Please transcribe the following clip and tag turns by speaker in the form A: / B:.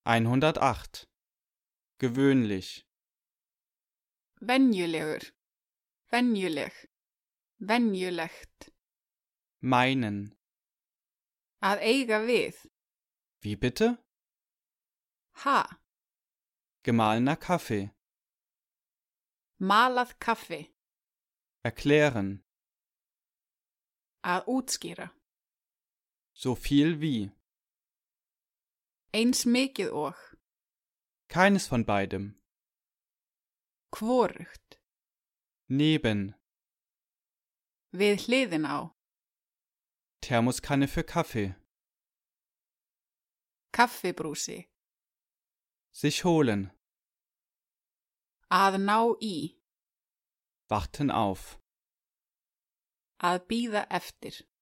A: 108. Gewöhnlich.
B: Venjulegur, venjuleg, venjulegt.
A: Meinen.
B: Að eiga við.
A: Wie bitte?
B: Ha,
A: Gemahlener Kaffee.
B: malað kaffi.
A: Erklären.
B: Að útskýra.
A: So viel wie.
B: Eins mikið og.
A: Keines von beidem.
B: Hvorugt.
A: Neben.
B: Við hliðin á.
A: Thermoskanne für Kaffee.
B: Kaffibrúsi.
A: Sich holen.
B: Að ná í.
A: Warten auf.
B: Að bíða eftir.